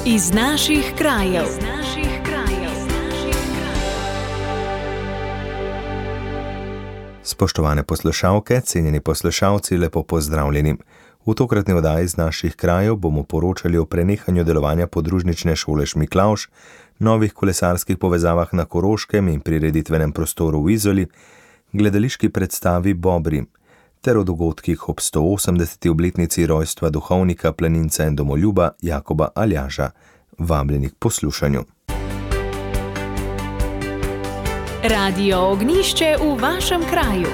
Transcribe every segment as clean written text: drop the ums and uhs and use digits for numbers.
Iz naših krajev. Spoštovane poslušalke, cenjeni poslušalci, lepo pozdravljeni. V tokratni oddaji iz naših krajev bomo poročali o prenehanju delovanja podružnične šole Šmiklavž, novih kolesarskih povezavah na Koroškem in prireditvenem prostoru v Izoli, gledališki predstavi Bobri ter o dogodkih ob 180. obletnici rojstva duhovnika, planinca in domoljuba Jakoba Aljaža. Vabljeni k poslušanju. Radio Ognjišče v vašem kraju.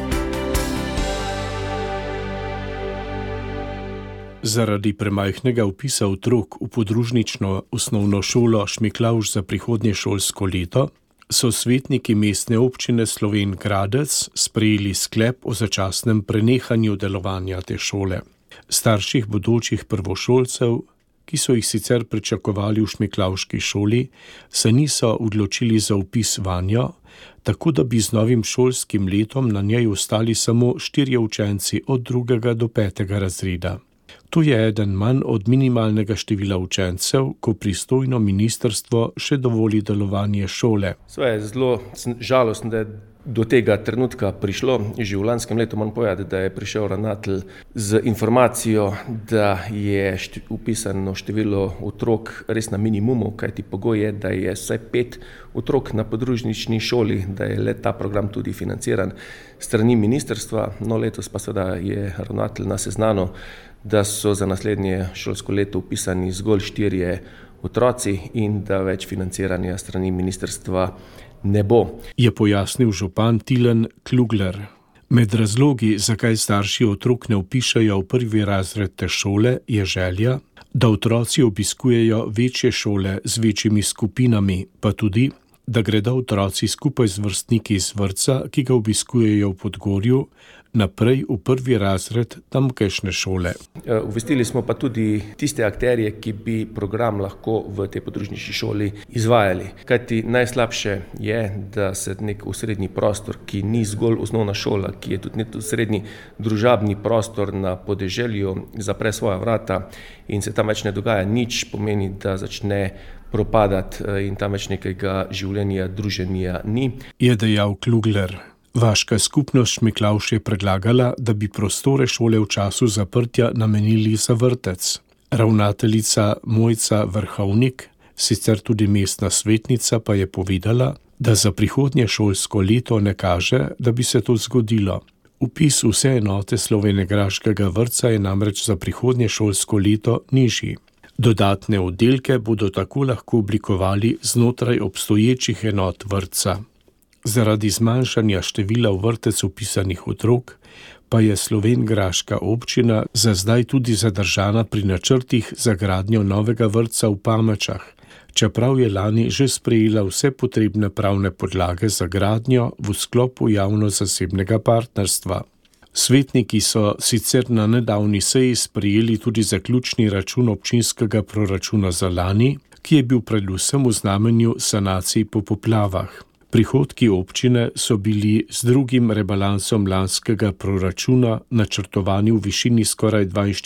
Zaradi premajhnega vpisa otrok v podružnično osnovno šolo Šmiklavž za prihodnje šolsko leto so svetniki mestne občine Slovenj Gradec sprejeli sklep o začasnem prenehanju delovanja te šole. Starših bodočih prvošolcev, ki so jih sicer pričakovali v šmiklavški šoli, se niso odločili za vpis vanjo, tako da bi z novim šolskim letom na njej ostali samo 4 učenci od 2. do 5. razreda. To je eden manj od minimalnega števila učencev, ko pristojno ministrstvo še dovoli delovanje šole. Je zelo žalostno, da je do tega trenutka prišlo. Že v lanskem letu moram povedati, da je prišel ravnatelj z informacijo, da je upisano število otrok res na minimumu, kajti pogoj je, da je vsaj 5 otrok na podružnični šoli, da je le ta program tudi financiran strani ministrstva. No, letos pa seveda je ravnatelj nas seznanil, da so za naslednje šolsko leto upisani zgolj 4 otroci in da več financiranja strani ministrstva ne bo. Je pojasnil župan Tilen Klugler. Med razlogi, zakaj starši otrok ne vpišejo v 1. razred te šole, je želja, da otroci obiskujejo večje šole z večjimi skupinami, pa tudi, da gredo otroci skupaj z vrstniki iz vrtca, ki ga obiskujejo v Podgorju, naprej v 1. razred tamkajšnje šole. Uvestili smo pa tudi tiste akterje, ki bi program lahko v tej podružnični šoli izvajali. Kajti najslabše je, da se nek osrednji prostor, ki ni zgolj osnovna šola, ki je tudi nek osrednji družabni prostor na podeželju, zapre svoja vrata in se tam več ne dogaja nič, pomeni, da začne propadati in tam več nekega življenja, druženja ni. Je dejal Klugler. Vaška skupnost Šmiklavž je predlagala, da bi prostore šole v času zaprtja namenili za vrtec. Ravnateljica Mojca Vrhovnik, sicer tudi mestna svetnica, pa je povedala, da za prihodnje šolsko leto ne kaže, da bi se to zgodilo. Vpis vse enote slovenjegraškega vrtca je namreč za prihodnje šolsko leto nižji. Dodatne oddelke bodo tako lahko oblikovali znotraj obstoječih enot vrtca. Zaradi zmanjšanja števila v vrtec vpisanih otrok pa je slovenjgraška občina za zdaj tudi zadržana pri načrtih za gradnjo novega vrtca v Pamečah, čeprav je lani že sprejela vse potrebne pravne podlage za gradnjo v sklopu javno-zasebnega partnerstva. Svetniki so sicer na nedavni seji sprejeli tudi zaključni račun občinskega proračuna za lani, ki je bil predvsem v znamenju sanacij po poplavah. Prihodki občine so bili z drugim rebalansom lanskega proračuna načrtovani v višini skoraj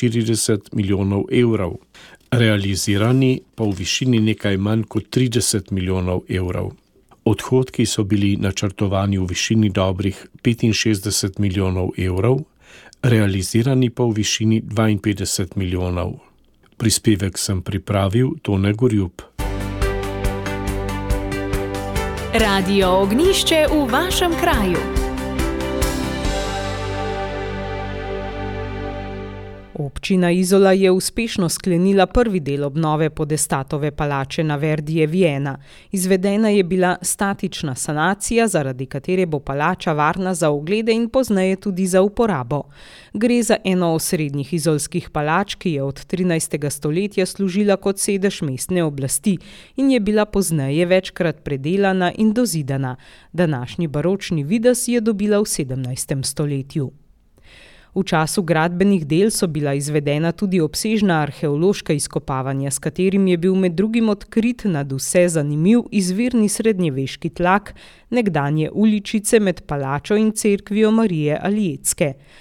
42 milijonov evrov, realizirani pa v višini nekaj manj kot 30 milijonov evrov. Odhodki so bili načrtovani v višini dobrih 65 milijonov evrov, realizirani pa v višini 52 milijonov. Prispevek sem pripravil Tone Gorjup. Radio Ognjišče v vašem kraju. Občina Izola je uspešno sklenila prvi del obnove Podestatove palače na Verdijevi 1. Izvedena je bila statična sanacija, zaradi katere bo palača varna za oglede in pozneje tudi za uporabo. Gre za eno osrednjih izolskih palač, ki je od 13. stoletja služila kot sedež mestne oblasti in je bila pozneje večkrat predelana in dozidana. Današnji baročni videz je dobila v 17. stoletju. V času gradbenih del so bila izvedena tudi obsežna arheološka izkopavanja, s katerim je bil med drugim odkrit nadvse zanimiv izvirni srednjeveški tlak nekdanje uličice med palačo in cerkvijo Marije Aljetske.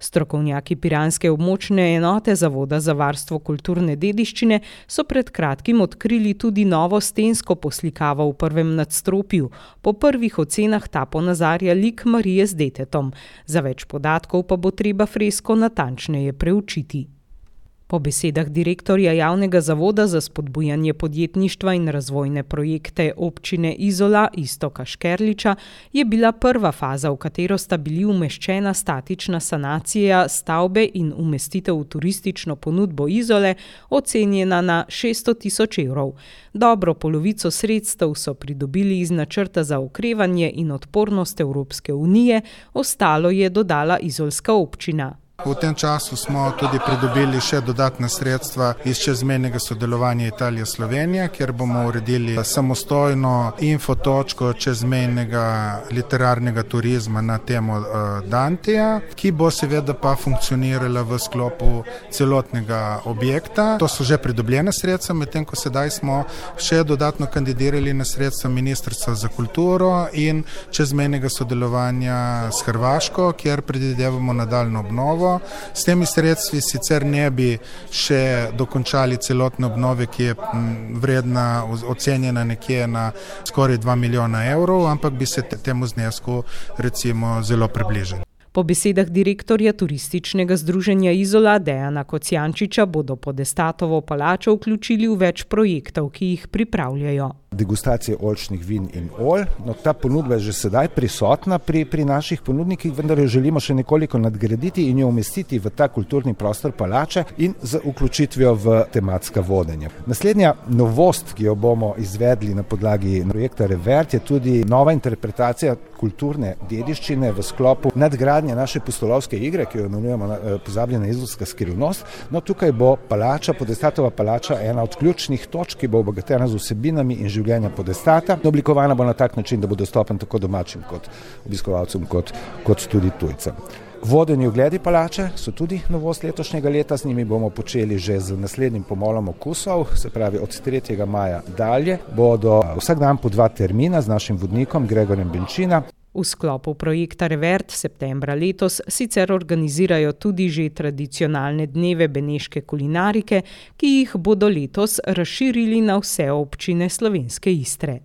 Strokovnjaki piranske območne enote Zavoda za varstvo kulturne dediščine so pred kratkim odkrili tudi novo stensko poslikavo v prvem nadstropju. Po prvih ocenah ta ponazarja lik Marije z detetom. Za več podatkov pa bo treba fresko natančneje preučiti. Po besedah direktorja javnega zavoda za spodbujanje podjetništva in razvojne projekte občine Izola Iztoka Škerliča je bila prva faza, v katero sta bili umeščena statična sanacija stavbe in umestitev v turistično ponudbo Izole, ocenjena na 600.000 evrov. Dobro polovico sredstev so pridobili iz načrta za okrevanje in odpornost Evropske unije, ostalo je dodala izolska občina. V tem času smo tudi pridobili še dodatna sredstva iz čezmejnega sodelovanja Italija-Slovenija, kjer bomo uredili samostojno infotočko čezmejnega literarnega turizma na temo Danteja, ki bo seveda pa funkcionirala v sklopu celotnega objekta. To so že pridobljena sredstva, medtem ko sedaj smo še dodatno kandidirali na sredstva Ministrstva za kulturo in čezmejnega sodelovanja s Hrvaško, kjer predvidevamo nadaljnjo obnovo. S temi sredstvi sicer ne bi še dokončali celotne obnove, ki je vredna, ocenjena nekje na skoraj 2 milijona evrov, ampak bi se temu znesku recimo zelo približali. Po besedah direktorja turističnega združenja Izola Dejana Kocijančiča bodo Podestatovo palačo vključili v več projektov, ki jih pripravljajo. Degustacije oljčnih vin in olj. No, ta ponudba je že sedaj prisotna pri naših ponudnikih, vendar jo želimo še nekoliko nadgraditi in jo umestiti v ta kulturni prostor palače in z vključitvijo v tematska vodenja. Naslednja novost, ki jo bomo izvedli na podlagi projekta Revert, je tudi nova interpretacija kulturne dediščine v sklopu nadgradnje naše pustolovske igre, ki jo imenujemo Pozabljena izolska skrivnost. No, tukaj bo palača, Podestatova palača, ena od ključnih točk, ki bo obogatena z vsebinami in življenja Podestata. Oblikovana bo na tak način, da bo dostopen tako domačim kot obiskovalcem, kot tudi tujcem. Vodeni ogledi palače so tudi novost letošnjega leta, z njimi bomo počeli že z naslednjim pomolom okusov, se pravi od 3. maja dalje. Bodo vsak dan po 2 termina z našim vodnikom Gregorjem Benčina. V sklopu projekta Revert septembra letos sicer organizirajo tudi že tradicionalne dneve beneške kulinarike, ki jih bodo letos razširili na vse občine slovenske Istre.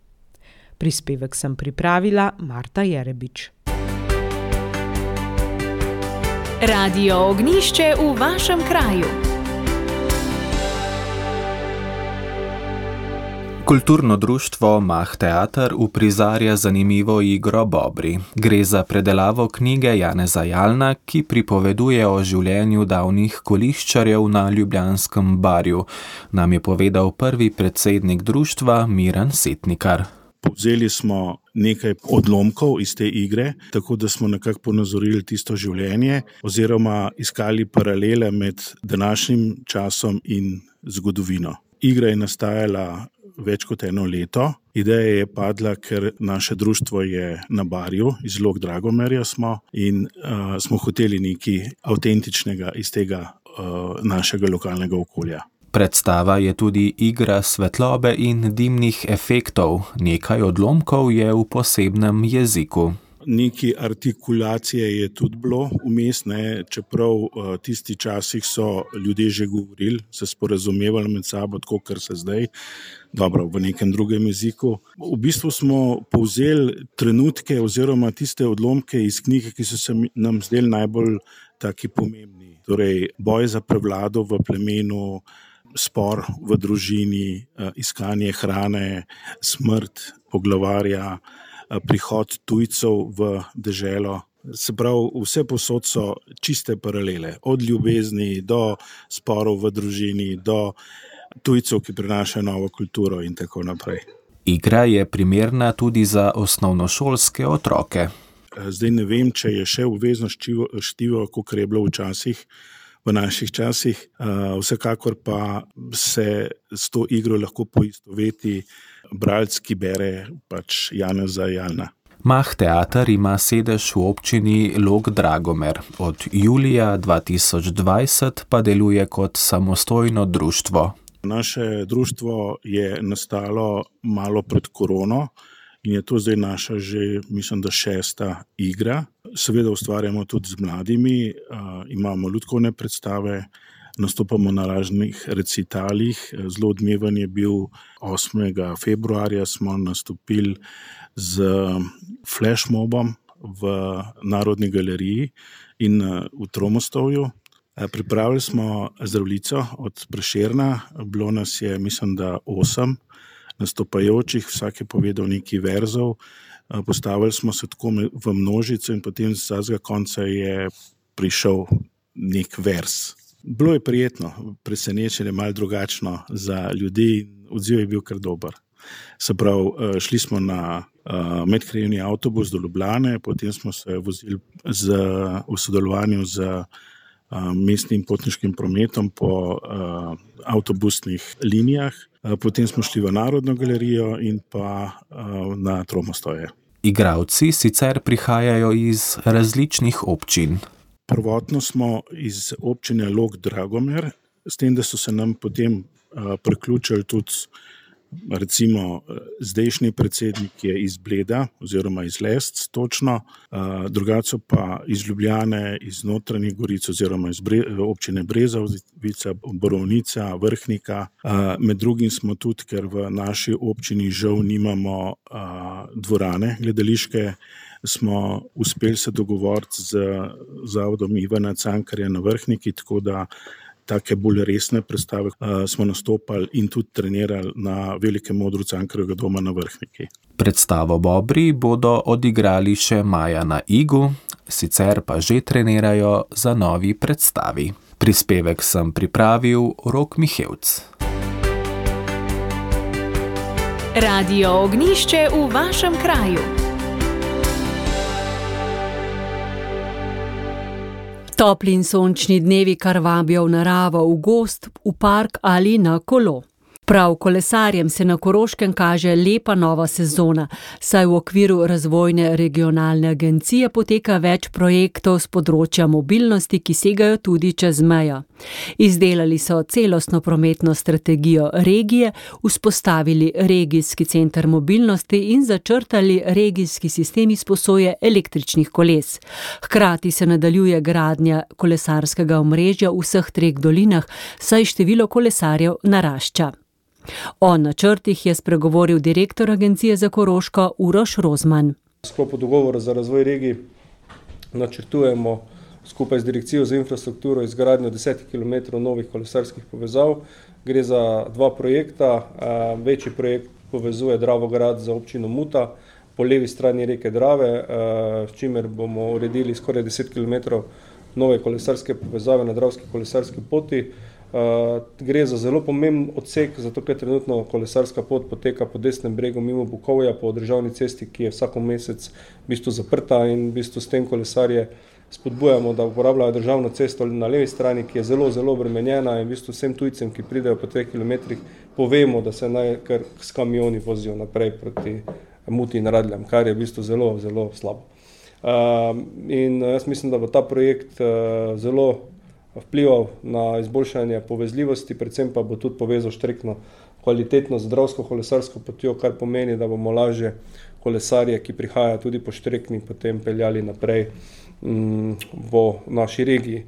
Prispevek sem pripravila Marta Jerebič. Radio Ognjišče v vašem kraju. Kulturno društvo Mah Teater uprizarja zanimivo igro Bobri. Gre za predelavo knjige Janeza Jalna, ki pripoveduje o življenju davnih koliščarjev na Ljubljanskem barju, nam je povedal prvi predsednik društva Miran Setnikar. Povzeli smo nekaj odlomkov iz te igre, tako da smo nekako ponazorili tisto življenje oziroma iskali paralele med današnjim časom in zgodovino. Igra je nastajala več kot 1 leto. Ideja je padla, ker naše društvo je na barju, iz Log Dragomerja smo in smo hoteli nekaj avtentičnega iz tega našega lokalnega okolja. Predstava je tudi igra svetlobe in dimnih efektov. Nekaj odlomkov je v posebnem jeziku. Neki artikulacije je tudi bilo vmes, čeprav tisti časih so ljudje že govorili, se sporazumevali med sabo, tako kar se zdaj, dobro, v nekem drugem jeziku. V bistvu smo povzeli trenutke oziroma tiste odlomke iz knjige, ki so se nam zdeli najbolj taki pomembni. Torej, boj za prevlado v plemenu, spor v družini, iskanje hrane, smrt poglavarja, prihod tujcev v deželo. Se pravi, vse povsod so čiste paralele, od ljubezni do sporov v družini, do tujcev, ki prinašajo novo kulturo in tako naprej. Igra je primerna tudi za osnovnošolske otroke. Zdaj ne vem, če je še obvezno štivo, kot je bilo včasih, v naših časih. Vsekakor pa se s to igro lahko poistoveti bralec, ki bere pač Janeza Jalna. Mah Teater ima sedež v občini Log Dragomer. Od julija 2020 pa deluje kot samostojno društvo. Naše društvo je nastalo malo pred korono in je to zdaj naša že, mislim, da 6. igra. Seveda ustvarjamo tudi z mladimi, imamo lutkovne predstave, nastopamo na raznih recitalih. Zelo odmeven je bil 8. februarja, smo nastopili z flashmobom v Narodni galeriji in v Tromostovju. Pripravili smo Zdravljico od Prešerna, bilo nas je, mislim, da 8 nastopajočih, vsak je povedal nekaj verzov, postavili smo se tako v množico in potem z vsega konca je prišel nek verz. Bilo je prijetno, presenečenje, malo drugačno za ljudi, odziv je bil kar dober. Se pravi, šli smo na medkrajevni avtobus do Ljubljane, potem smo se vozili v sodelovanju z mestnim potniškim prometom po avtobusnih linijah, potem smo šli v Narodno galerijo in pa na Tromostovje. Igralci sicer prihajajo iz različnih občin. Prvotno smo iz občine Log-Dragomer, s tem, da so se nam potem priključili tudi recimo zdajšnji predsednik je iz Bleda oziroma iz Lesc točno, drugače pa iz Ljubljane, iz Notranjih Goric oziroma iz občine Brezovica, Borovnica, Vrhnika. Med drugim smo tudi, ker v naši občini žal nimamo dvorane gledališke, smo uspeli se dogovoriti z zavodom Ivana Cankarja na Vrhniki, tako da take bolj resne predstave smo nastopali in tudi trenirali na velikem odru Cankarjevega doma na Vrhniki. Predstavo Bobri bodo odigrali še maja na Igu, sicer pa že trenirajo za novi predstavi. Prispevek sem pripravil Rok Mihevc. Radio Ognjišče v vašem kraju. Topli in sončni dnevi kar vabijo v naravo, v gozd, v park ali na kolo. Prav kolesarjem se na Koroškem kaže lepa nova sezona, saj v okviru Razvojne regionalne agencije poteka več projektov z področja mobilnosti, ki segajo tudi čez mejo. Izdelali so celostno prometno strategijo regije, vzpostavili regijski center mobilnosti in začrtali regijski sistem izposoje električnih koles. Hkrati se nadaljuje gradnja kolesarskega omrežja v vseh 3 dolinah, saj število kolesarjev narašča. O načrtih je spregovoril direktor Agencije za Koroško Uroš Rozman. V sklopu dogovora za razvoj regij načrtujemo skupaj z Direkcijo za infrastrukturo izgradnjo 10 km novih kolesarskih povezav. Gre za 2 projekta. Večji projekt povezuje Dravograd za občino Muta po levi strani reke Drave, s čimer bomo uredili skoraj 10 km nove kolesarske povezave na Dravski kolesarski poti. Gre za zelo pomemben odsek, zato ker trenutno kolesarska pot poteka po desnem bregu mimo Bukovja po državni cesti, ki je vsak mesec v bistvu zaprta, in v bistvu s tem kolesarje spodbujamo, da uporabljajo državno cesto na levi strani, ki je zelo, zelo obremenjena, in v bistvu vsem tujcem, ki pridejo po 3 kilometrih, povemo, da se naj kar s kamioni vozijo naprej proti Muti in Radljam, kar je v bistvu zelo, zelo slabo. In jaz mislim, da bo ta projekt zelo vplival na izboljšanje povezljivosti, predvsem pa bo tudi povezal Štrekno kvalitetno z Dravsko kolesarsko potjo, kar pomeni, da bomo lažje kolesarje, ki prihajajo tudi po Štrekni, potem peljali naprej v naši regiji.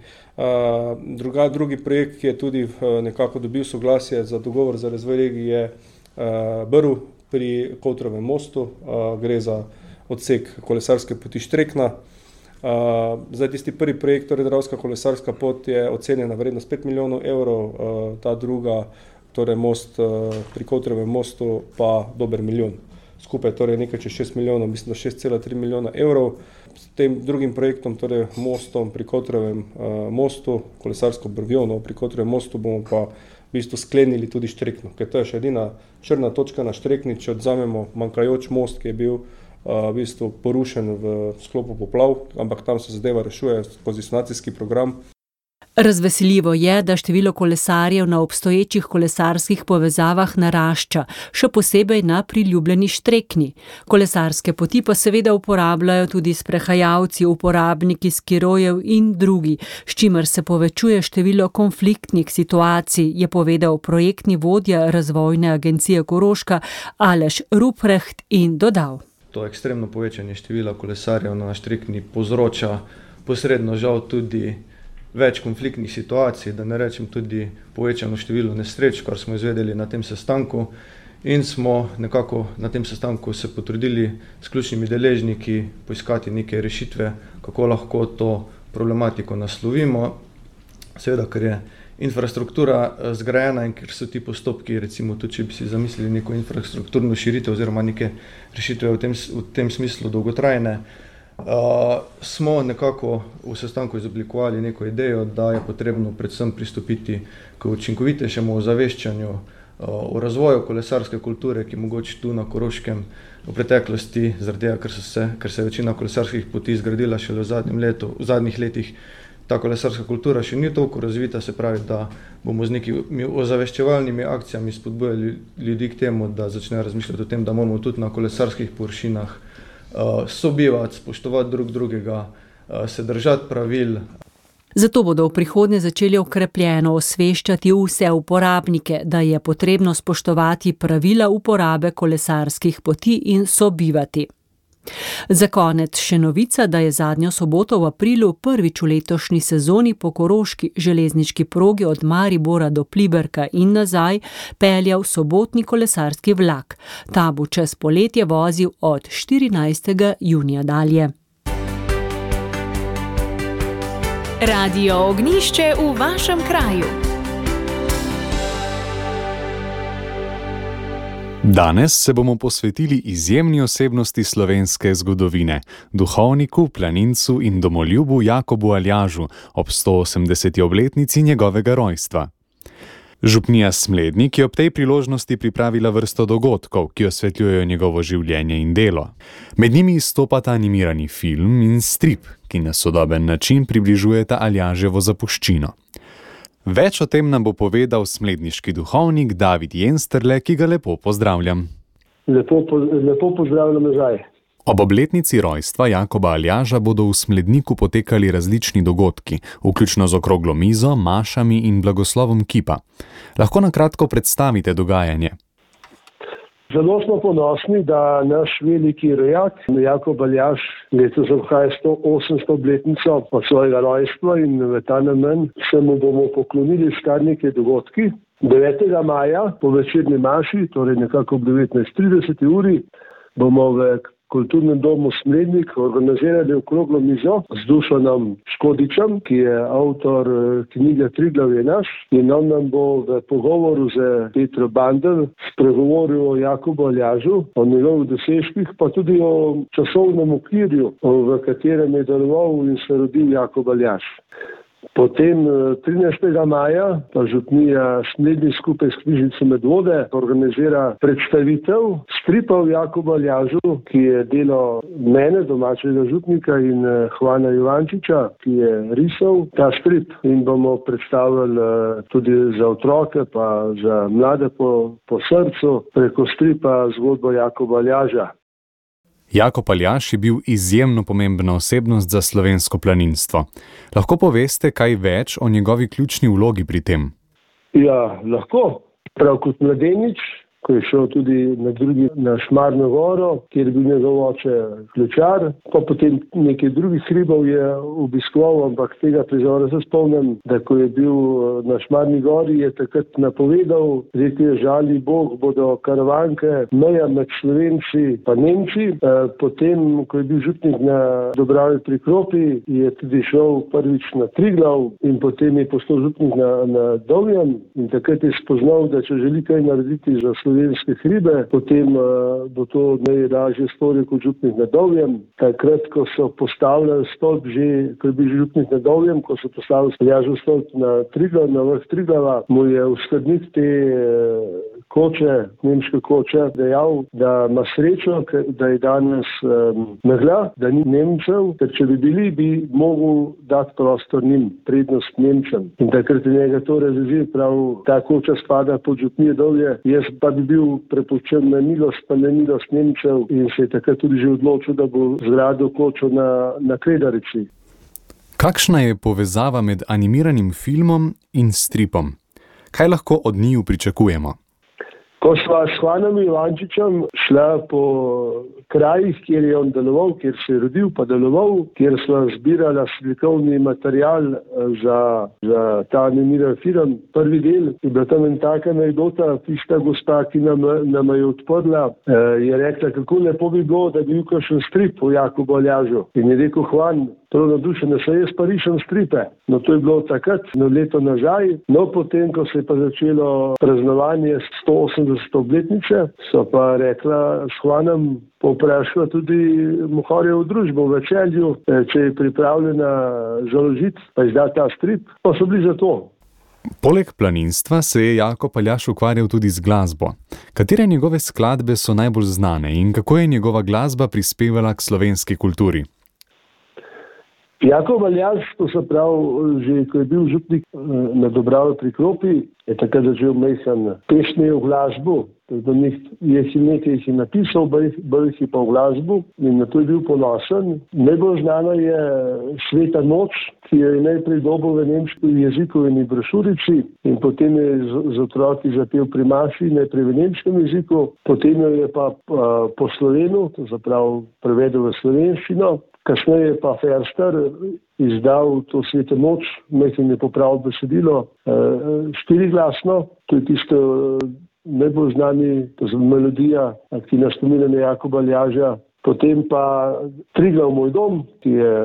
Drugi projekt, ki je tudi nekako dobil soglasje za dogovor za razvoj regije, je Brv pri Kotrovem mostu. Gre za odsek kolesarske poti Štrekna. Zdaj tisti prvi projekt, torej Dravska kolesarska pot, je ocenjena vrednost 5 milijonov evrov, ta druga, torej most pri Kotrovem mostu, pa dober milijon. Skupaj torej nekaj čez 6 milijonov, mislim, da 6,3 milijona evrov. S tem drugim projektom, torej mostom pri Kotrovem mostu, kolesarsko brvjo pri Kotrovem mostu, bomo pa v bistvu sklenili tudi Štrekno, ker to je še edina črna točka na Štrekni, če odzamemo manjkajoč most, ki je bil v bistvu porušen v sklopu poplav, ampak tam se zadeva rešuje skozi sanacijski program. Razveseljivo je, da število kolesarjev na obstoječih kolesarskih povezavah narašča, še posebej na priljubljeni Štrekni. Kolesarske poti pa seveda uporabljajo tudi sprehajalci, uporabniki skirojev in drugi, s čimer se povečuje število konfliktnih situacij, je povedal projektni vodja Razvojne agencije Koroška Aleš Ruprecht in dodal. To ekstremno povečanje števila kolesarjev na Štrekni povzroča posredno žal tudi več konfliktnih situacij, da ne rečem tudi povečano število nesreč, kar smo izvedeli na tem sestanku, in smo nekako na tem sestanku se potrudili s ključnimi deležniki poiskati neke rešitve, kako lahko to problematiko naslovimo. Seveda, ker je infrastruktura zgrajena in ker so ti postopki, recimo tudi, če bi si zamislili neko infrastrukturno širitev oziroma neke rešitve v tem smislu dolgotrajne, smo nekako v sestanku izoblikovali neko idejo, da je potrebno predvsem pristopiti k učinkovitejšemu ozaveščanju o razvoju kolesarske kulture, ki mogoče tu na Koroškem v preteklosti, zaradi tega, ker se je večina kolesarskih poti zgradila šele v zadnjih letih, ta kolesarska kultura še ni toliko razvita, se pravi, da bomo z nekimi ozaveščevalnimi akcijami spodbujali ljudi k temu, da začnejo razmišljati o tem, da moramo tudi na kolesarskih površinah sobivati, spoštovati drug drugega, se držati pravil. Zato bodo v prihodnje začeli okrepljeno osveščati vse uporabnike, da je potrebno spoštovati pravila uporabe kolesarskih poti in sobivati. Za konec še novica, da je zadnjo soboto v aprilu prvič v letošnji sezoni po koroški železniški progi od Maribora do Pliberka in nazaj peljal sobotni kolesarski vlak. Ta bo čez poletje vozil od 14. junija dalje. Radio Ognjišče v vašem kraju. Danes se bomo posvetili izjemni osebnosti slovenske zgodovine, duhovniku, planincu in domoljubu Jakobu Aljažu ob 180. obletnici njegovega rojstva. Župnija Smlednik je ob tej priložnosti pripravila vrsto dogodkov, ki osvetljujejo njegovo življenje in delo. Med njimi izstopata animirani film in strip, ki na sodoben način približujeta Aljaževo zapuščino. Več o tem nam bo povedal smledniški duhovnik David Jensterle, ki ga lepo pozdravljam. Lepo pozdravljam nazaj. Ob obletnici rojstva Jakoba Aljaža bodo v Smledniku potekali različni dogodki, vključno z okroglo mizo, mašami in blagoslovom kipa. Lahko na kratko predstavite dogajanje? Zelo smo ponosni, da naš veliki rojak, Jakob Aljaž, letos obhaja 180. obletnico od svojega rojstva in v ta namen se mu bomo poklonili s kar nekaj dogodki. 9. maja po večerni maši, torej nekako ob 19:30 uri, bomo v Kulturnem domu Smlednik organizirali okroglo mizo z Dušanom Škodičem, ki je avtor knjige Triglav je naš, in on nam bo v pogovoru z Petro Bandel spregovoril o Jakobu Aljažu, o njegovih dosežkih, pa tudi o časovnem okvirju, v katerem je deloval in se rodil Jakob Aljaž. Potem 13. maja pa župnija Smlednik skupaj s knjižnico Medvode organizira predstavitev stripov Jakoba Aljažu, ki je delo mene, domačega župnika, in Hvana Ivančiča, ki je risal ta strip, in bomo predstavili tudi za otroke pa za mlade po srcu preko stripa zgodbo Jakoba Aljaža. Jakob Aljaž je bil izjemno pomembna osebnost za slovensko planinstvo. Lahko poveste kaj več o njegovi ključni vlogi pri tem? Ja, lahko. Prav kot mladenič, ko je šel tudi na Šmarno goro, kjer je bil njegov oče ključar, pa potem nekaj drugih hribov je obiskoval, ampak tega prizora se spomnim, da ko je bil na Šmarni gori, je takrat napovedal, rekel je, žali Bog, bodo karavanke, meja med Slovenci pa Nemci. Potem, ko je bil župnik na Dobravi pri Kropi, je tudi šel prvič na Triglav in potem je postal župnik na Dovjem, in takrat je spoznal, da če želi kaj narediti za slovenske hribe, potem bo to najlažje storil kot župnik na Dovjem. Takrat, ko so postavljali stolp, ko je bil župnik na Dovjem, ko so postavili Aljažev stolp na Triglav, na vrh Triglava, mu je v skrbnik te koče, nemške koče, dejal, da ima srečo, da je danes megla, da ni Nemcev, ker če bi bili, bi mogel dati prostor njim, prednost Nemčem. In takrat je njega to razrezil, prav ta koča spada pod župnije Dovje, jaz pa bi bil prepuščen na milost, pa na milost Nemčev in se je takrat tudi že odločil, da bo zgradil kočo na Kredarici. Kakšna je povezava med animiranim filmom in stripom? Kaj lahko od njiju pričakujemo? Ko sva s Hvanom Ivančičem šla po krajih, kjer je on deloval, kjer se je rodil pa deloval, kjer sva zbirala slikovni material za ta animiran film, prvi del, je bila tam en taka anekdota, tista gospa, ki nam je odprla, je rekla, kako lepo bi bilo, da bi bil kakšen strip o Jakobu Aljažu. In je rekel Hvan, prav nadušen, da se jaz pa rišem stripe. No, to je bilo takrat, leto nazaj. No, potem, ko se je pa začelo praznovanje 180. obletnice, so pa rekla s Hvanom, povprašala tudi Mohorjevo družbo v Celju, če je pripravljena založiti, pa izdati ta strip, pa so bili za to. Poleg planinstva se je Jakob Aljaž ukvarjal tudi z glasbo. Katere njegove skladbe so najbolj znane in kako je njegova glasba prispevala k slovenski kulturi? Jakob Aljaž, to se pravi, že ko je bil župnik na Dobravi pri Kropi, je takrat začel mejsan pesmi v glasbu. Nekaj jih je napisal, bolj je pa v glasbu in na to je bil ponosen. Najbolj znana je Sveta noč, ki jo je najprej dobil v nemškem jeziku in brošurici in potem je z otroki zapel pri maši, najprej v nemškem jeziku, potem jo je pa po Slovenu, to se pravi prevedel v slovenščino. Kasneje pa Ferster izdal to Sveto noč, nekaj je popravil besedilo, štiriglasno, to je tisto najbolj znani, to je melodija, ki nas spominja na Jakoba Aljaža. Potem pa Triglav moj dom, ki je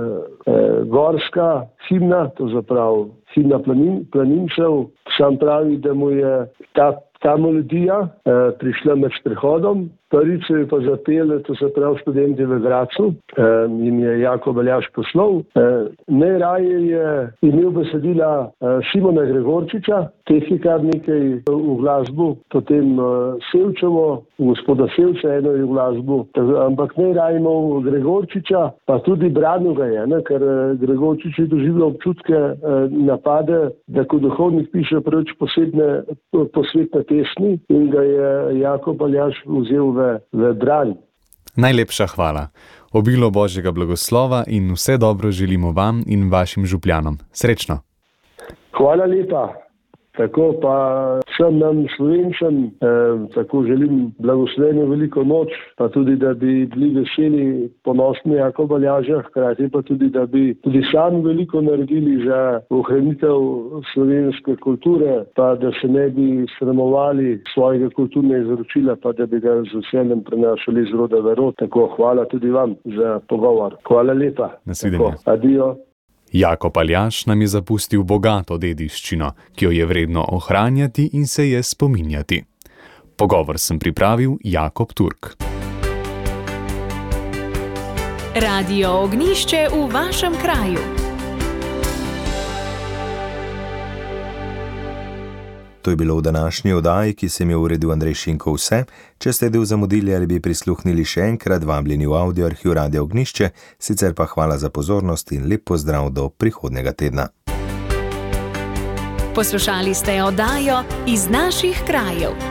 gorska himna, to zaprav himna planincev. Sam pravi, da mu je ta melodija prišla med sprehodom. Prvič je pa zapel, to se pravi študenti v Gracu in je Jakob Aljaž poslal. Najraje je imel besedila Šimona Gregorčiča, teh je kar nekaj v glasbu, potem Sevčevo, gospoda Sevča eno je v glasbu, ampak najraje imel Gregorčiča, pa tudi branil ga je, ker Gregorčič je doživljal občutke napade, da kot duhovnik piše prvič posvetne pesmi in ga je Jakob Aljaž vzel v bran. Najlepša hvala. Obilo Božjega blagoslova in vse dobro želimo vam in vašim župljanom. Srečno. Hvala lepa. Tako pa vsem nam Slovenčem, tako želim blagosloveno veliko noč, pa tudi, da bi bili veseli, ponosni Jakoba Aljaža, hkrati pa tudi, da bi tudi sami veliko naredili za ohranitev slovenske kulture, pa da se ne bi sramovali svojega kulturnega izročila, pa da bi ga z veseljem prenašali iz roda v rod. Tako hvala tudi vam za pogovor. Hvala lepa. Nasvidenje. Adijo. Jakob Aljaž nam je zapustil bogato dediščino, ki jo je vredno ohranjati in se je spominjati. Pogovor sem pripravil Jakob Turk. Radio Ognjišče v vašem kraju. To je bilo v današnji oddaji, ki sem jo uredil Andrej Šinko vse. Če ste del zamudili ali bi prisluhnili še enkrat, vabljeni v audio arhiv Radia Ognjišče, sicer pa hvala za pozornost in lep pozdrav do prihodnjega tedna. Poslušali ste oddajo Iz naših krajev.